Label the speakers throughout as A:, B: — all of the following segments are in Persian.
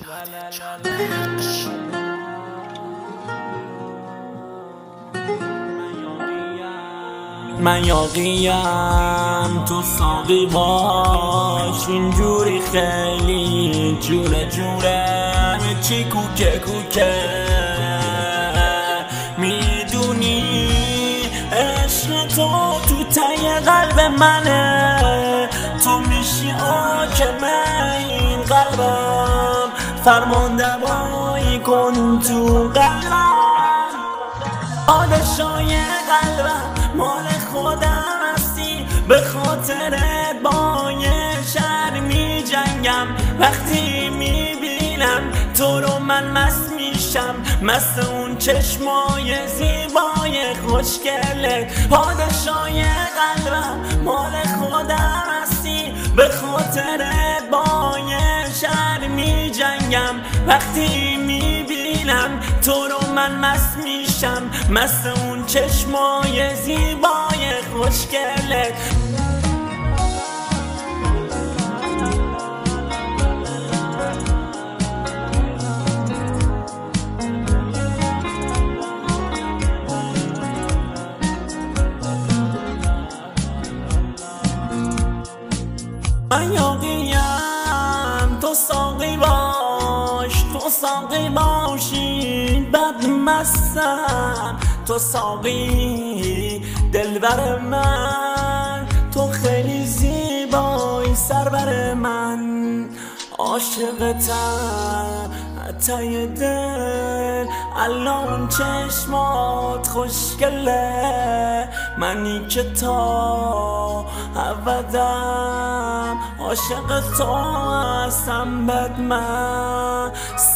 A: من یاقیم تو ساقی باش، اینجوری خیلی جوره جوره چی کوکه کوکه. میدونی عشق تو ته قلب منه، تو میشی حاکم این قلبم، فرمانده‌ای کن تو قلبم. پادشای قلبم مال خودم هستی، به خاطر با یه شهر می جنگم. وقتی می بینم تو رو من مست میشم، مست اون چشمای زیبای خوشگلت. پادشای قلبم مال خودم هستی، به خاطر با یه شهر می جنگم. وقتی می بینم تو رو من مست میشم، مست اون چشمای زیبای خوشگلت. من یاقیم تو ساقی باش، تو ساقی باشی بد مستم. تو ساقی دلبر من، تو خیلی زیبایی سربر من. عاشقتم ته دل، الان چشمات خوشگله. منی که تا ابدم عاشق تو هستم بد مستم.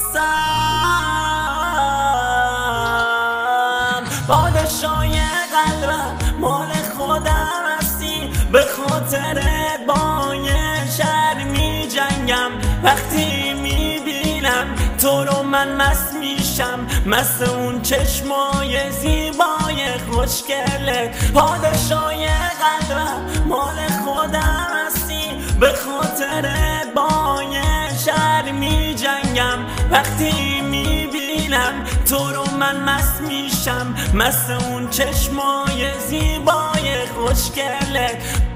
A: پادشای قلبم مال خودم هستی، به خاطر با یه شهر می جنگم. وقتی می بینم تو رو من مست میشم، مست اون چشمای زیبای خوشگلت. پادشای قلبم مال خودم هستی، به خاطر با یه شهر می جنگم. وقتی می بینم تو رو من مست میشم، مست اون چشمای زیبای خوشگلت.